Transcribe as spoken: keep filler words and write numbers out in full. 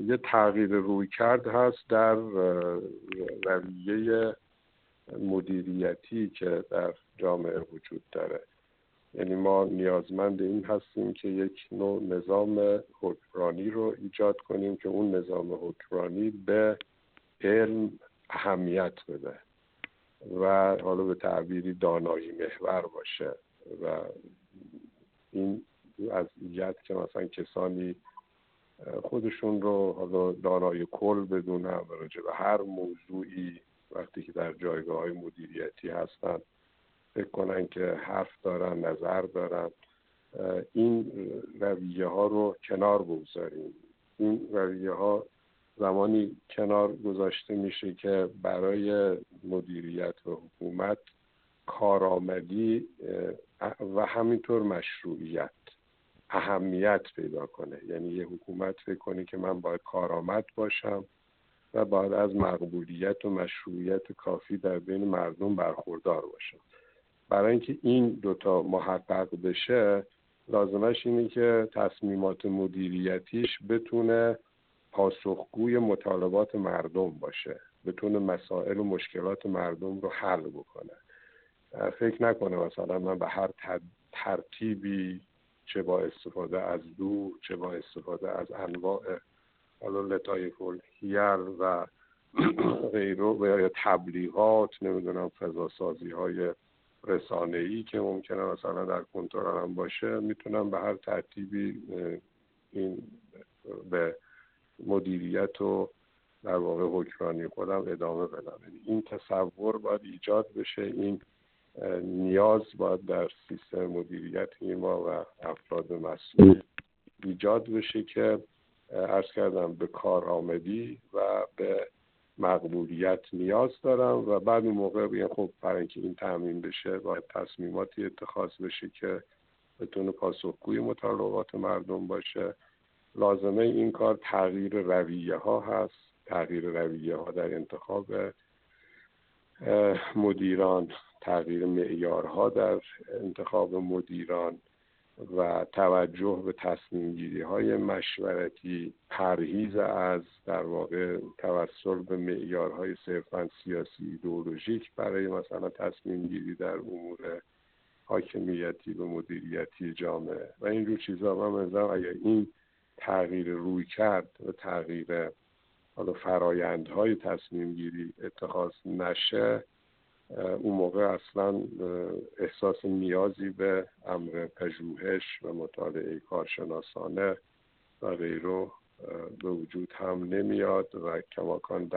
یه تغییر رویکرد هست در رویه مدیریتی که در جامعه وجود داره. یعنی ما نیازمند این هستیم که یک نوع نظام حکمرانی رو ایجاد کنیم که اون نظام حکمرانی به علم اهمیت بده و حالا به تعبیری دانایی محور باشه و این وضعیت که مثلا کسانی خودشون رو حالا دانای کل بدونن و راجع به هر موضوعی وقتی که در جایگاه‌های مدیریتی هستن فکر کنن که حرف دارن، نظر دارن، این رویه ها رو کنار بگذاریم. این رویه ها زمانی کنار گذاشته میشه که برای مدیریت و حکومت کارآمدی و همینطور مشروعیت اهمیت پیدا کنه. یعنی یه حکومت فکر کنه که من باید کارآمد باشم و باید از مقبولیت و مشروعیت کافی در بین مردم برخوردار باشم. برای اینکه این دوتا محقق بشه لازمش اینه که تصمیمات مدیریتیش بتونه پاسخگوی مطالبات مردم باشه، بتونه مسائل و مشکلات مردم رو حل بکنه. فکر نکنه مثلا من به هر ترتیبی چه با استفاده از دور چه با استفاده از انواع حالا لطایف الحیل و غیره و یا تبلیغات نمیدونم فضاسازی های رسانه‌ای که ممکنه مثلا در کنترل هم باشه میتونم به هر ترتیبی این به مدیریت و در واقع حکمرانی خودم ادامه بدم. این تصور باید ایجاد بشه، این نیاز باید در سیستم مدیریت ما و افراد مسئول ایجاد بشه که عرض کردم به کارآمدی و به مقبولیت نیاز دارم و بعد اون موقع بگم خب برای اینکه این تامین بشه باید تصمیماتی اتخاذ بشه که بتونه پاسخگوی مطالبات مردم باشه. لازمه این کار تغییر رویه ها هست، تغییر رویه ها در انتخاب مدیران، تغییر معیارها در انتخاب مدیران و توجه به تصمیم گیری های مشورتی، پرهیز از در واقع توسل به معیارهای صرفاً سیاسی ایدئولوژیک برای مثلا تصمیم گیری در امور حاکمیتی و مدیریتی جامعه و اینجور چیزا. من مثلا اگر این تغییر روی کرد و تغییر حالا فرایندهای تصمیم گیری اتخاذ نشه اون موقع اصلا احساس نیازی به امر پژوهش و مطالعه کارشناسانه و غیره به وجود هم نمیاد و کماکان